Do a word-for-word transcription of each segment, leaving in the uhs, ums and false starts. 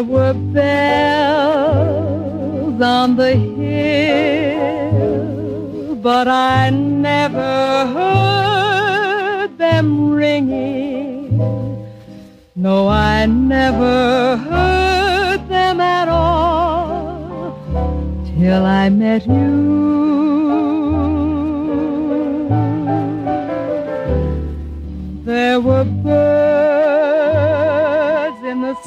There were bells on the hill, but I never heard them ringing. No, I never heard them at all till I met you. There were birds in the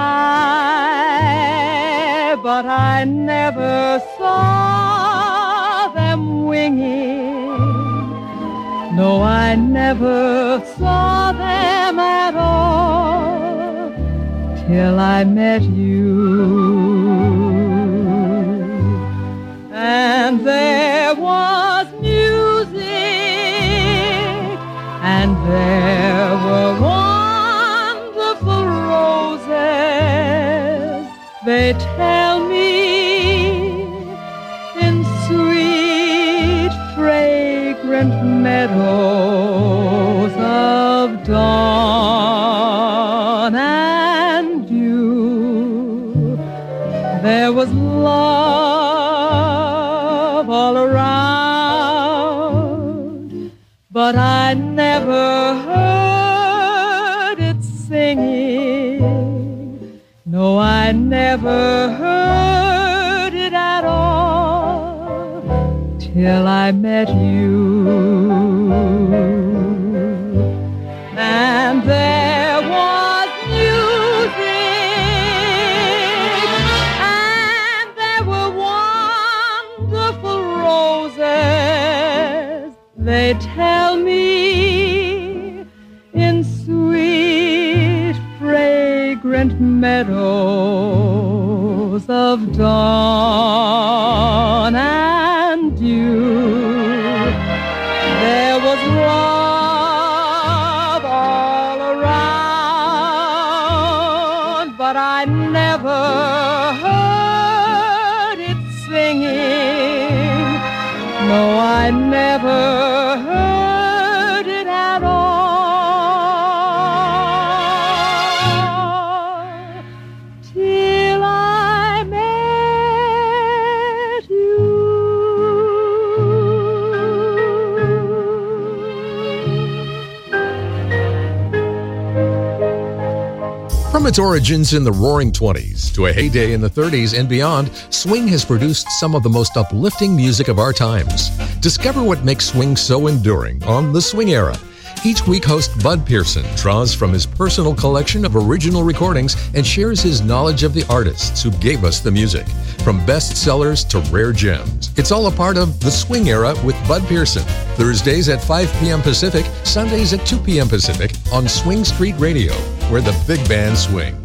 sky, but I never saw them winging. No, I never saw them at all till I met you. And there was music, and there were wonderful roses. They tell me in sweet, fragrant meadows of dawn and dew, there was love all around, but I never heard it singing. No, I never heard it at all till I met you. And there was music, and there were wonderful roses. They tell me in sweet, fragrant meadows of dawn and dew, there was love all around, but I never heard it singing. No, I never heard it at all till I met you. From its origins in the Roaring Twenties to a heyday in the thirties and beyond, swing has produced some of the most uplifting music of our times. Discover what makes swing so enduring on The Swing Era. Each week, host Bud Pearson draws from his personal collection of original recordings and shares his knowledge of the artists who gave us the music. From bestsellers to rare gems, it's all a part of The Swing Era with Bud Pearson. Thursdays at five p.m. Pacific, Sundays at two p.m. Pacific on Swing Street Radio, where the big band swing.